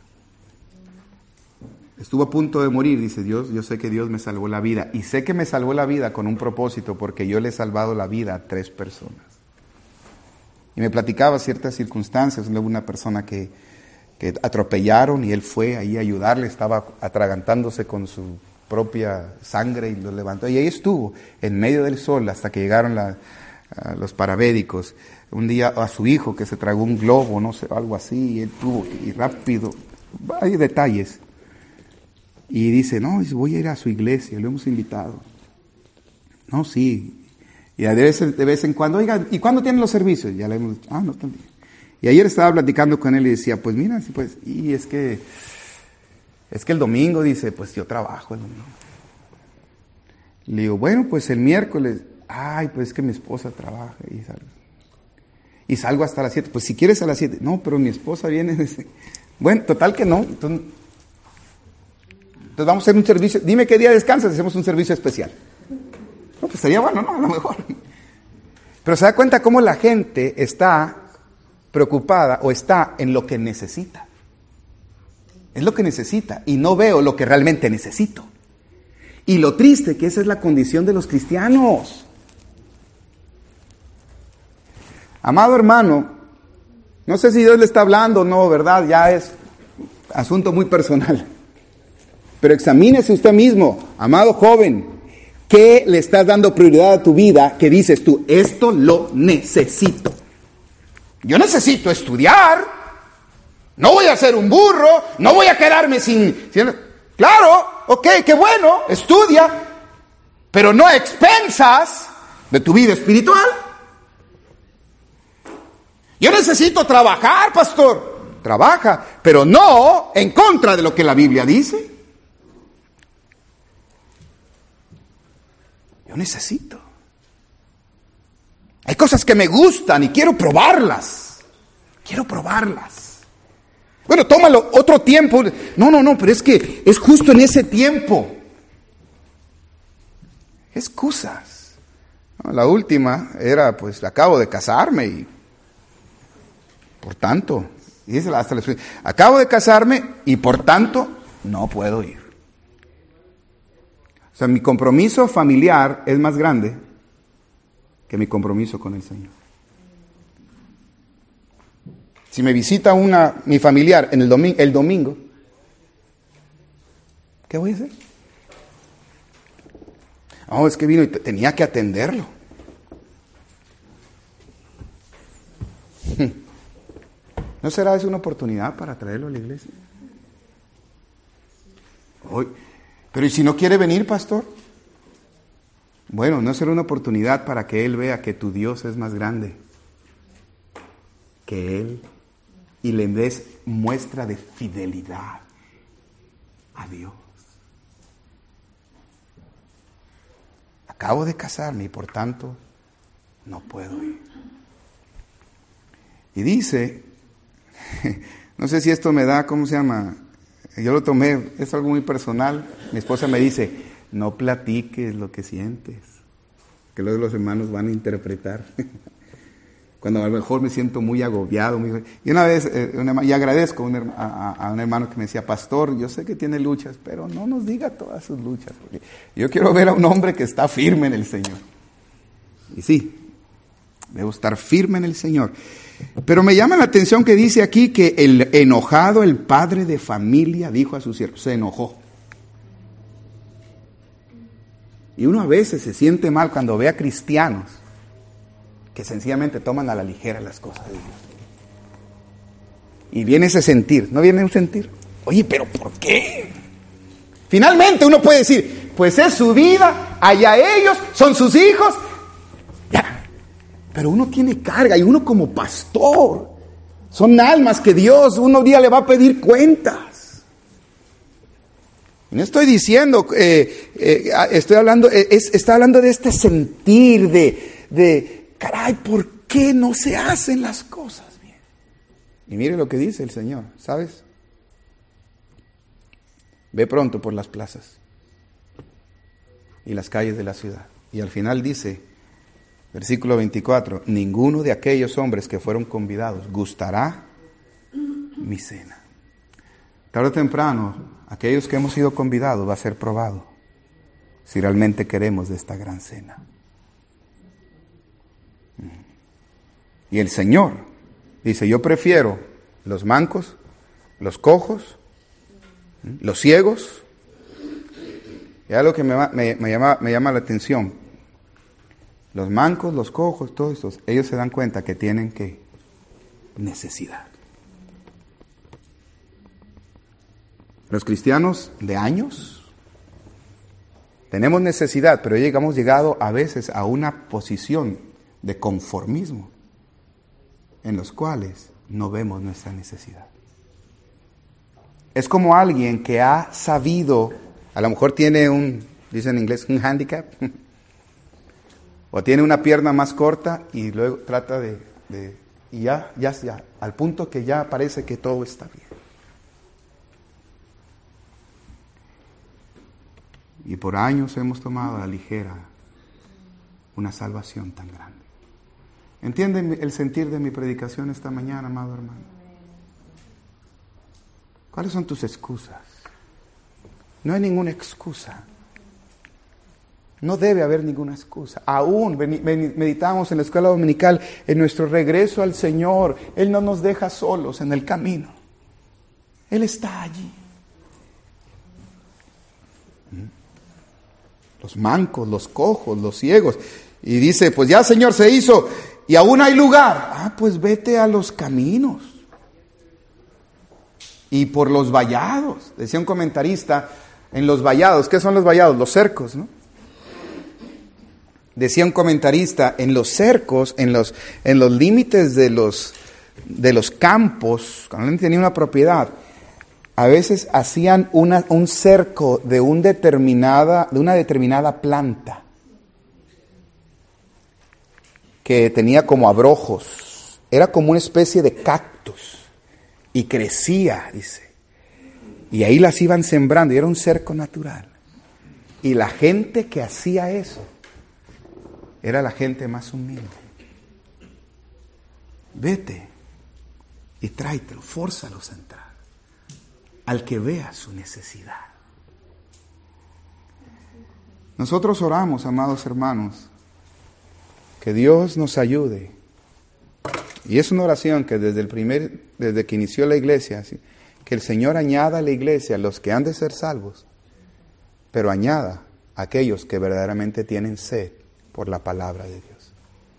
Estuvo a punto de morir, dice Dios, yo sé que Dios me salvó la vida. Y sé que me salvó la vida con un propósito, porque yo le he salvado la vida a tres personas. Y me platicaba ciertas circunstancias, luego una persona que, que atropellaron y él fue ahí a ayudarle, estaba atragantándose con su propia sangre y lo levantó. Y ahí estuvo, en medio del sol, hasta que llegaron la, los paramédicos. Un día a su hijo que se tragó un globo, no sé, algo así, y él tuvo que ir rápido. Hay detalles. Y dice, no, voy a ir a su iglesia, lo hemos invitado. No, sí. Y de vez, de vez en cuando, oiga, ¿y cuándo tienen los servicios? Ya le hemos dicho, ah, no, también. Y ayer estaba platicando con él y decía, pues mira, pues, y es que, es que el domingo, dice, pues yo trabajo el domingo. Le digo, bueno, pues el miércoles, ay, pues es que mi esposa trabaja y salgo, y salgo hasta las siete. Pues si quieres a las siete, no, pero mi esposa viene desde... Bueno, total que no, entonces, entonces vamos a hacer un servicio, dime qué día descansas, hacemos un servicio especial. No, pues sería bueno, ¿no? A lo mejor. Pero se da cuenta cómo la gente está preocupada o está en lo que necesita. Es lo que necesita y no veo lo que realmente necesito. Y lo triste que esa es la condición de los cristianos. Amado hermano, no sé si Dios le está hablando o no, ¿verdad? Ya es asunto muy personal. Pero examínese usted mismo, amado joven. ¿Qué le estás dando prioridad a tu vida que dices tú, esto lo necesito? Yo necesito estudiar, no voy a ser un burro, no voy a quedarme sin... sin claro, ok, qué bueno, estudia, pero no a expensas de tu vida espiritual. Yo necesito trabajar, pastor, trabaja, pero no en contra de lo que la Biblia dice. Yo necesito. Hay cosas que me gustan y quiero probarlas. Quiero probarlas. Bueno, tómalo otro tiempo. No, no, no, pero es que es justo en ese tiempo. Excusas. No, la última era, pues, acabo de casarme y, por tanto, dice hasta la, acabo de casarme y por tanto no puedo ir. O sea, mi compromiso familiar es más grande que mi compromiso con el Señor. Si me visita una, mi familiar en el domingo, el domingo, ¿Qué voy a hacer? No, es que vino y tenía que atenderlo. ¿No será eso una oportunidad para traerlo a la iglesia? Hoy, pero ¿y si no quiere venir, pastor? Bueno, ¿no será una oportunidad para que él vea que tu Dios es más grande que él y le des muestra de fidelidad a Dios? Acabo de casarme y por tanto no puedo ir. Y dice, no sé si esto me da, ¿cómo se llama? Yo lo tomé, es algo muy personal. Mi esposa me dice, no platiques lo que sientes, que luego los hermanos van a interpretar. Cuando a lo mejor me siento muy agobiado. Muy... Y una vez, eh, un hermano, y agradezco a un, hermano, a, a un hermano que me decía, pastor, yo sé que tiene luchas, pero no nos diga todas sus luchas, porque yo quiero ver a un hombre que está firme en el Señor. Y sí, debo estar firme en el Señor. Pero me llama la atención que dice aquí que el enojado, el padre de familia, dijo a su siervo, se enojó. Y uno a veces se siente mal cuando ve a cristianos que sencillamente toman a la ligera las cosas de Dios. Y viene ese sentir, ¿no viene un sentir? Oye, pero ¿por qué? Finalmente uno puede decir, pues es su vida, allá ellos, son sus hijos. Ya. Pero uno tiene carga y uno como pastor, son almas que Dios un día le va a pedir cuentas. No estoy diciendo, eh, eh, estoy hablando, eh, es, está hablando de este sentir de, de, caray, ¿por qué no se hacen las cosas bien? Y mire lo que dice el Señor, ¿sabes? Ve pronto por las plazas y las calles de la ciudad. Y al final dice, versículo veinticuatro, ninguno de aquellos hombres que fueron convidados gustará mi cena. Tarde o temprano, aquellos que hemos sido convidados va a ser probado si realmente queremos de esta gran cena. Y el Señor dice, yo prefiero los mancos, los cojos, los ciegos. Y algo que me, me, me, llama, me llama la atención. Los mancos, los cojos, todos estos, ellos se dan cuenta que tienen que necesidad. Los cristianos de años tenemos necesidad, pero hemos llegado a veces a una posición de conformismo en los cuales no vemos nuestra necesidad. Es como alguien que ha sabido, a lo mejor tiene un, dice en inglés, un handicap, o tiene una pierna más corta y luego trata de, de y ya, ya, ya, al punto que ya parece que todo está bien. Y por años hemos tomado a la ligera una salvación tan grande. ¿Entienden el sentir de mi predicación esta mañana, amado hermano? ¿Cuáles son tus excusas? No hay ninguna excusa. No debe haber ninguna excusa. Aún meditamos en la escuela dominical, en nuestro regreso al Señor, Él no nos deja solos en el camino. Él está allí. Los mancos, los cojos, los ciegos. Y dice, pues ya Señor se hizo y aún hay lugar. Ah, pues vete a los caminos. Y por los vallados. Decía un comentarista, en los vallados, ¿qué son los vallados? Los cercos, ¿no? Decía un comentarista, en los cercos, en los, en los límites de los, de los campos, cuando alguien tenía una propiedad, a veces hacían una, un cerco de, un determinada, de una determinada planta que tenía como abrojos. Era como una especie de cactus y crecía, dice. Y ahí las iban sembrando y era un cerco natural. Y la gente que hacía eso era la gente más humilde. Vete y tráetelo, fórzalos a entrar. Al que vea su necesidad. Nosotros oramos, amados hermanos, que Dios nos ayude. Y es una oración que desde el primer, desde que inició la iglesia, ¿sí? Que el Señor añada a la iglesia a los que han de ser salvos, pero añada a aquellos que verdaderamente tienen sed por la palabra de Dios.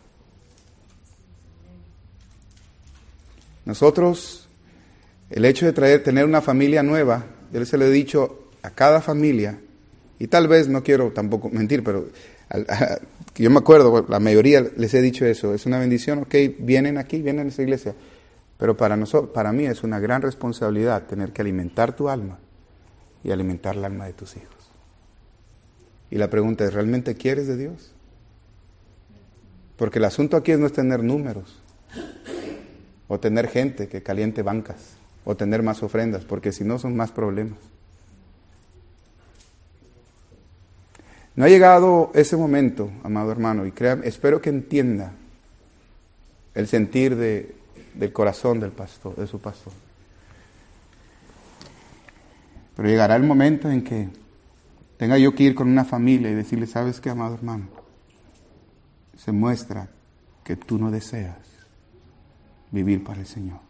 Nosotros, el hecho de traer, tener una familia nueva, yo se lo he dicho a cada familia, y tal vez no quiero tampoco mentir, pero a, a, yo me acuerdo, la mayoría les he dicho eso, es una bendición, ok, vienen aquí, vienen a esa iglesia, pero para nosotros, para mí es una gran responsabilidad tener que alimentar tu alma y alimentar el alma de tus hijos. Y la pregunta es, ¿realmente quieres de Dios? Porque el asunto aquí no es tener números, o tener gente que caliente bancas, o tener más ofrendas, porque si no son más problemas. No ha llegado ese momento, amado hermano, y créame, espero que entienda el sentir de, del corazón del pastor, de su pastor. Pero llegará el momento en que tenga yo que ir con una familia y decirle, ¿sabes qué, amado hermano? Se muestra que tú no deseas vivir para el Señor.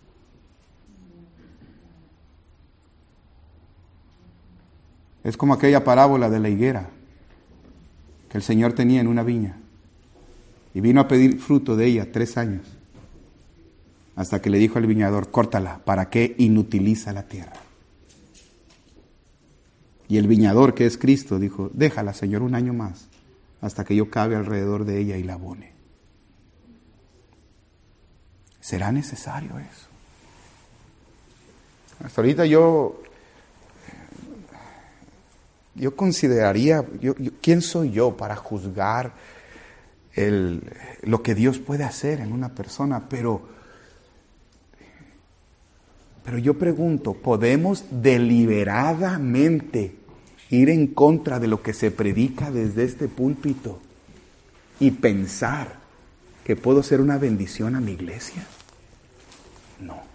Es como aquella parábola de la higuera que el Señor tenía en una viña y vino a pedir fruto de ella tres años hasta que le dijo al viñador, córtala, ¿para qué inutiliza la tierra? Y el viñador, que es Cristo, dijo, déjala, Señor, un año más hasta que yo cabe alrededor de ella y la abone. ¿Será necesario eso? Hasta ahorita yo Yo consideraría, yo, yo, ¿quién soy yo para juzgar el, lo que Dios puede hacer en una persona? Pero, pero yo pregunto, ¿podemos deliberadamente ir en contra de lo que se predica desde este púlpito y pensar que puedo ser una bendición a mi iglesia? No.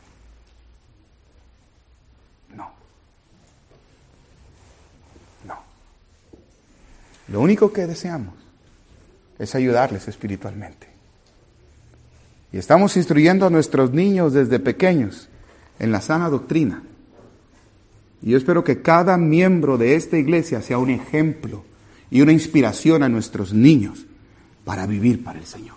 Lo único que deseamos es ayudarles espiritualmente. Y estamos instruyendo a nuestros niños desde pequeños en la sana doctrina. Y yo espero que cada miembro de esta iglesia sea un ejemplo y una inspiración a nuestros niños para vivir para el Señor.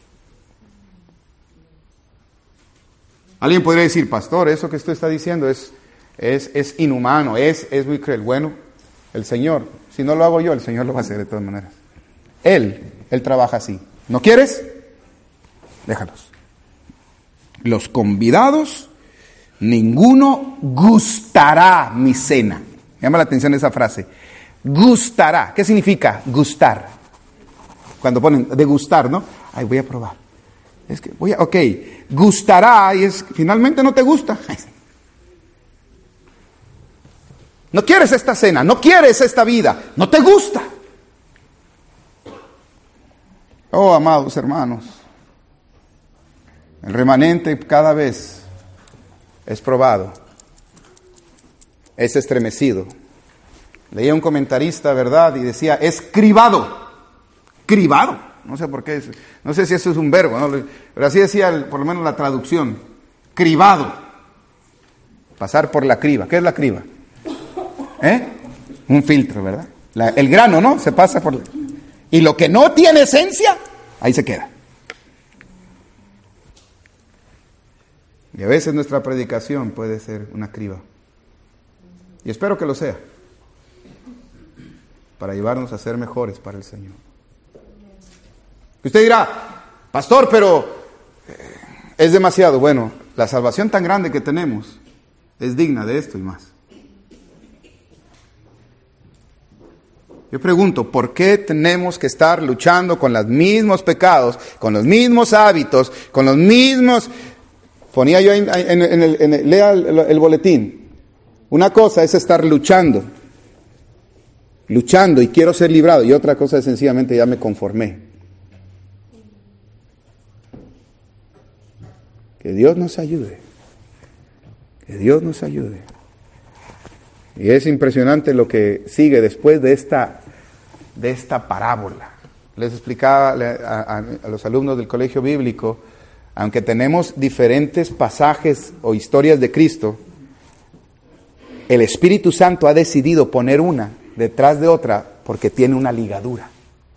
Alguien podría decir, pastor, eso que usted está diciendo es, es, es inhumano, es, es muy cruel. Bueno, el Señor, si no lo hago yo, el Señor lo va a hacer de todas maneras. Él, Él trabaja así. ¿No quieres? Déjalos. Los convidados, ninguno gustará mi cena. Me llama la atención esa frase. Gustará. ¿Qué significa gustar? Cuando ponen degustar, ¿no? Ay, voy a probar. Es que voy a, ok, gustará y es, finalmente no te gusta. No quieres esta cena, no quieres esta vida, no te gusta. Oh, amados hermanos, el remanente cada vez es probado, es estremecido. Leía un comentarista, ¿verdad? Y decía, es cribado, cribado. No sé por qué, no sé si eso es un verbo, ¿no? Pero así decía el, por lo menos la traducción, cribado. Pasar por la criba. ¿Qué es la criba? ¿Eh? Un filtro, ¿verdad? La, el grano, ¿no? Se pasa por... Y lo que no tiene esencia, ahí se queda. Y a veces nuestra predicación puede ser una criba. Y espero que lo sea. Para llevarnos a ser mejores para el Señor. Usted dirá, pastor, pero es demasiado. Bueno, la salvación tan grande que tenemos es digna de esto y más. Yo pregunto, ¿por qué tenemos que estar luchando con los mismos pecados, con los mismos hábitos, con los mismos... Ponía yo en, en, en, el, en el, lea el, el boletín. Una cosa es estar luchando, luchando y quiero ser librado, y otra cosa es sencillamente ya me conformé. Que Dios nos ayude, que Dios nos ayude. Y es impresionante lo que sigue después de esta, de esta parábola. Les explicaba a, a, a los alumnos del colegio bíblico, aunque tenemos diferentes pasajes o historias de Cristo, el Espíritu Santo ha decidido poner una detrás de otra porque tiene una ligadura.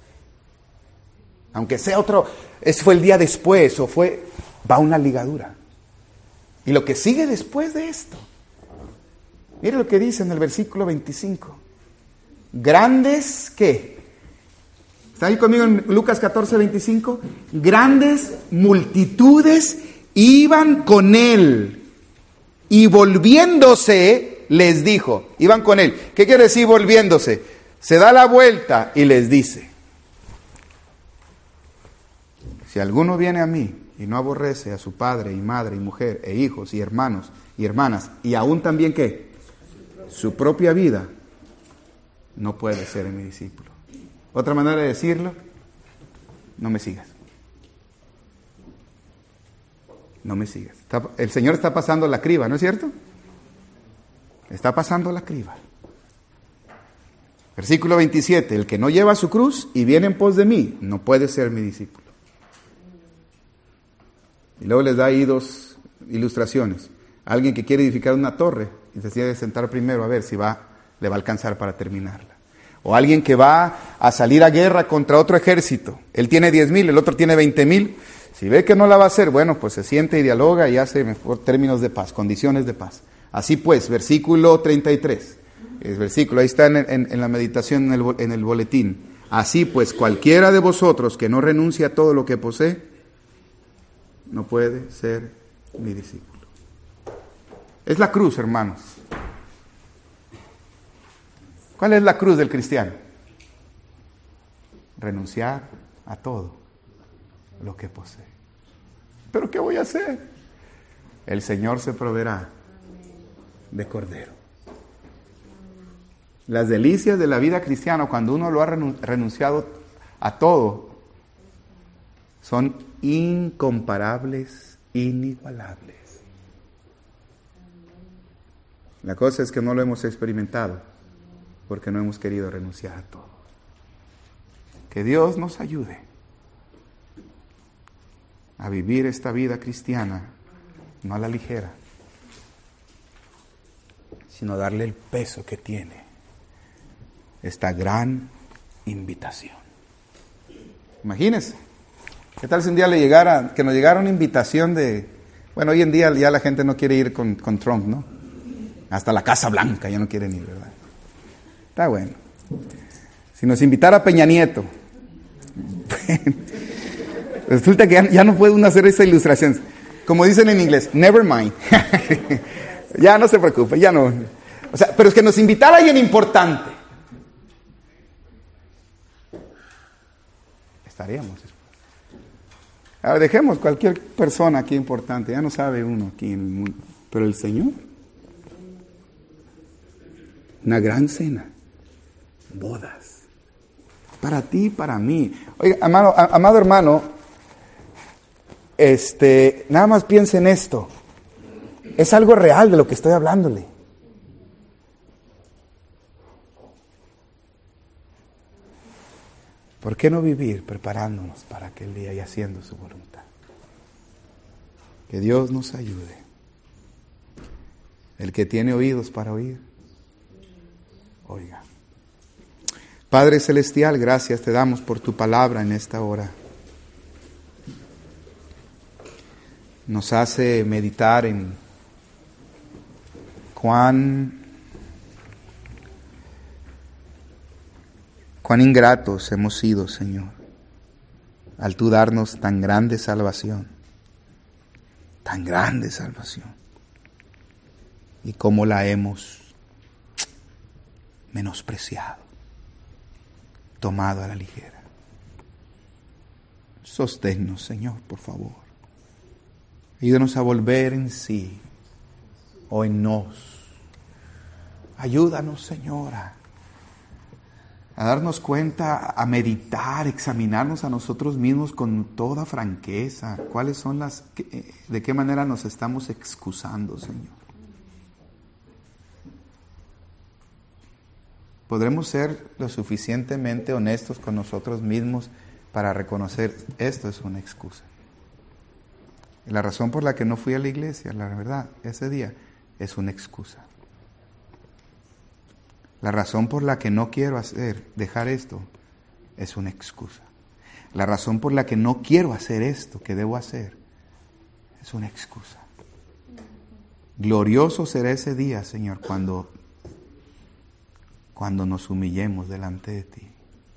Aunque sea otro, ese fue el día después o fue, va una ligadura. Y lo que sigue después de esto, mire lo que dice en el versículo veinticinco. Grandes, ¿qué? ¿Está ahí conmigo en Lucas catorce, veinticinco? Grandes multitudes iban con él y volviéndose les dijo, iban con él. ¿Qué quiere decir volviéndose? Se da la vuelta y les dice, si alguno viene a mí y no aborrece a su padre y madre y mujer e hijos y hermanos y hermanas y aún también ¿qué? Su propia vida, no puede ser mi discípulo. Otra manera de decirlo, no me sigas. No me sigas. Está, el Señor está pasando la criba, ¿no es cierto? Está pasando la criba. Versículo veintisiete, el que no lleva su cruz y viene en pos de mí, no puede ser mi discípulo. Y luego les da ahí dos ilustraciones. Alguien que quiere edificar una torre y se tiene que sentar primero a ver si va, le va a alcanzar para terminarla. O alguien que va a salir a guerra contra otro ejército. Él tiene diez mil, el otro tiene veinte mil. Si ve que no la va a hacer, bueno, pues se siente y dialoga y hace mejor términos de paz, condiciones de paz. Así pues, versículo treinta y tres. El versículo, ahí está en, en, en la meditación, en el, en el boletín. Así pues, cualquiera de vosotros que no renuncie a todo lo que posee, no puede ser mi discípulo. Es la cruz, hermanos. ¿Cuál es la cruz del cristiano? Renunciar a todo lo que posee. ¿Pero qué voy a hacer? El Señor se proveerá de cordero. Las delicias de la vida cristiana, cuando uno lo ha renunciado a todo, son incomparables, inigualables. La cosa es que no lo hemos experimentado porque no hemos querido renunciar a todo. Que Dios nos ayude a vivir esta vida cristiana, no a la ligera, sino darle el peso que tiene esta gran invitación. Imagínense, ¿qué tal si un día le llegara, que nos llegara una invitación de, bueno, hoy en día ya la gente no quiere ir con, con Trump, ¿no? Hasta la Casa Blanca ya no quieren ir, ¿verdad? Está bueno. Si nos invitara Peña Nieto, resulta que ya, ya no puede uno hacer esa ilustración. Como dicen en inglés, never mind. Ya no se preocupe, ya no. O sea, pero es que nos invitara a alguien importante. Estaríamos. Ahora dejemos cualquier persona aquí importante, ya no sabe uno aquí en el mundo. Pero el Señor, una gran cena, bodas, para ti y para mí. Oiga, amado, amado hermano, este, nada más piense en esto. Es algo real de lo que estoy hablándole. ¿Por qué no vivir preparándonos para aquel día y haciendo su voluntad? Que Dios nos ayude. El que tiene oídos para oír, oiga. Padre Celestial, gracias te damos por tu palabra en esta hora. Nos hace meditar en cuán, cuán ingratos hemos sido, Señor, al tú darnos tan grande salvación, tan grande salvación, y cómo la hemos menospreciado, tomado a la ligera. Sosténnos, Señor, por favor. Ayúdanos a volver en sí o en nos. Ayúdanos, Señora, a darnos cuenta, a meditar, examinarnos a nosotros mismos con toda franqueza. ¿Cuáles son las, de qué manera nos estamos excusando, Señor? ¿Podremos ser lo suficientemente honestos con nosotros mismos para reconocer esto es una excusa? Y la razón por la que no fui a la iglesia, la verdad, ese día, es una excusa. La razón por la que no quiero hacer, dejar esto, es una excusa. La razón por la que no quiero hacer esto que debo hacer, es una excusa. Glorioso será ese día, Señor, cuando, cuando nos humillemos delante de ti.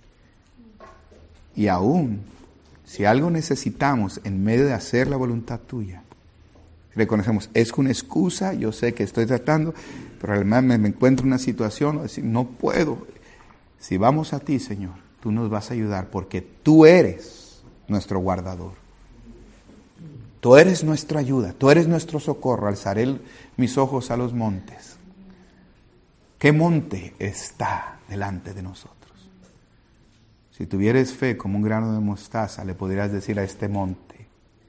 Y aún, si algo necesitamos en medio de hacer la voluntad tuya, reconocemos, es una excusa, yo sé que estoy tratando, pero además me, me encuentro en una situación, decir, no puedo. Si vamos a ti, Señor, tú nos vas a ayudar porque tú eres nuestro guardador. Tú eres nuestra ayuda, tú eres nuestro socorro. Alzaré el, mis ojos a los montes. ¿Qué monte está delante de nosotros? Si tuvieras fe como un grano de mostaza, le podrías decir a este monte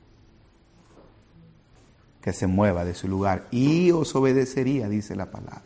que se mueva de su lugar y os obedecería, dice la palabra.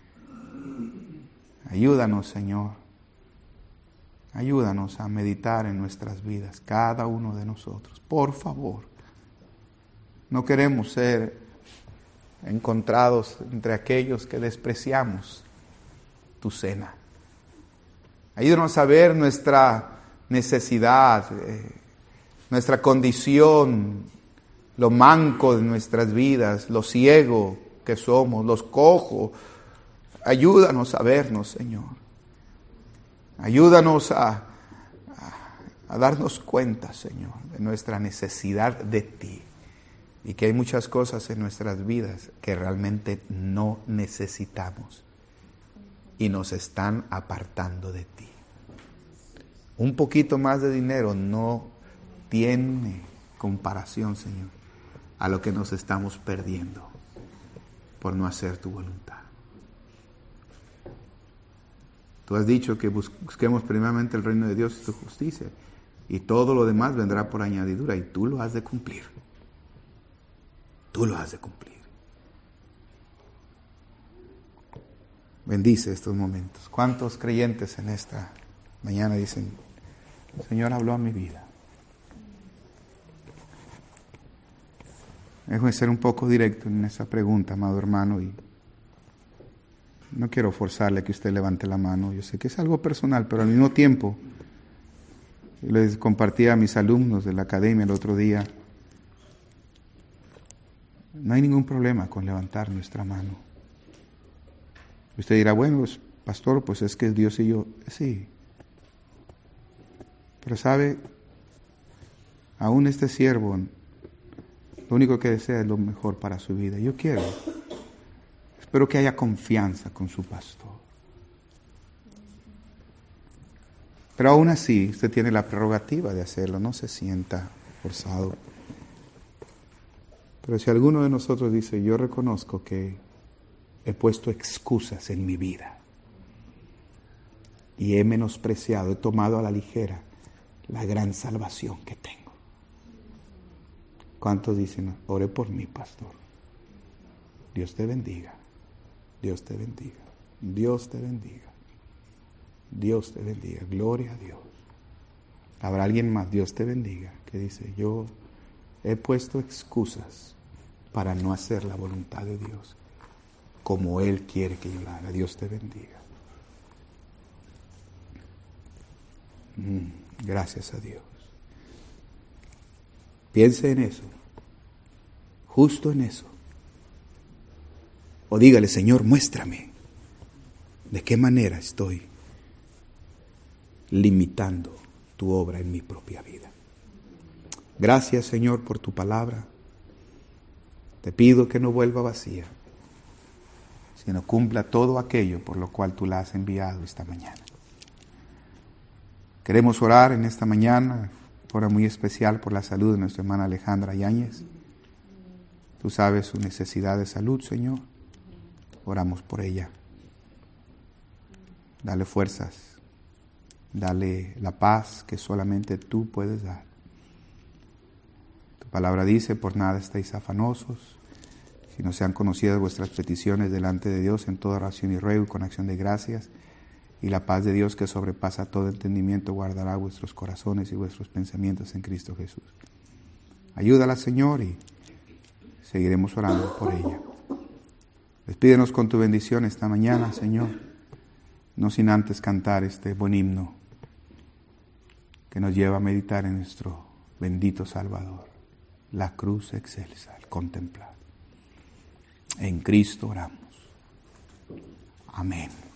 Ayúdanos, Señor. Ayúdanos a meditar en nuestras vidas, cada uno de nosotros. Por favor. No queremos ser encontrados entre aquellos que despreciamos tu cena. Ayúdanos a ver nuestra necesidad, eh, nuestra condición, lo manco de nuestras vidas, lo ciego que somos, los cojos. Ayúdanos a vernos, Señor. Ayúdanos a, a, a darnos cuenta, Señor, de nuestra necesidad de ti. Y que hay muchas cosas en nuestras vidas que realmente no necesitamos y nos están apartando de ti. Un poquito más de dinero no tiene comparación, Señor, a lo que nos estamos perdiendo por no hacer tu voluntad. Tú has dicho que busquemos primeramente el reino de Dios y tu justicia, y todo lo demás vendrá por añadidura, y tú lo has de cumplir. Tú lo has de cumplir. Bendice estos momentos. ¿Cuántos creyentes en esta mañana dicen, el Señor habló a mi vida? Déjame ser un poco directo en esa pregunta, amado hermano, y no quiero forzarle a que usted levante la mano. Yo sé que es algo personal, pero al mismo tiempo, yo les compartí a mis alumnos de la academia el otro día, no hay ningún problema con levantar nuestra mano. Usted dirá, bueno, pastor, pues es que es Dios y yo. Sí. Pero sabe, aún este siervo, lo único que desea es lo mejor para su vida. Yo quiero, espero que haya confianza con su pastor. Pero aún así, usted tiene la prerrogativa de hacerlo, no se sienta forzado. Pero si alguno de nosotros dice, yo reconozco que he puesto excusas en mi vida y he menospreciado, he tomado a la ligera la gran salvación que tengo. ¿Cuántos dicen, ore por mí, pastor? Dios te bendiga, Dios te bendiga, Dios te bendiga, Dios te bendiga, gloria a Dios. Habrá alguien más, Dios te bendiga, que dice, yo he puesto excusas para no hacer la voluntad de Dios como Él quiere que yo la haga. Dios te bendiga. Mm, gracias a Dios. Piense en eso, justo en eso. O dígale, Señor, muéstrame de qué manera estoy limitando tu obra en mi propia vida. Gracias, Señor, por tu palabra. Te pido que no vuelva vacía, sino cumpla todo aquello por lo cual tú la has enviado esta mañana. Queremos orar en esta mañana, hora muy especial, por la salud de nuestra hermana Alejandra Yáñez. Tú sabes su necesidad de salud, Señor. Oramos por ella. Dale fuerzas, dale la paz que solamente tú puedes dar. Tu palabra dice, por nada estáis afanosos, sino sean conocidas vuestras peticiones delante de Dios en toda oración y ruego y con acción de gracias, y la paz de Dios que sobrepasa todo entendimiento guardará vuestros corazones y vuestros pensamientos en Cristo Jesús. Ayúdala, Señor, y seguiremos orando por ella. Despídenos con tu bendición esta mañana, Señor, no sin antes cantar este buen himno que nos lleva a meditar en nuestro bendito Salvador, la cruz excelsa, al contemplar. En Cristo oramos. Amén.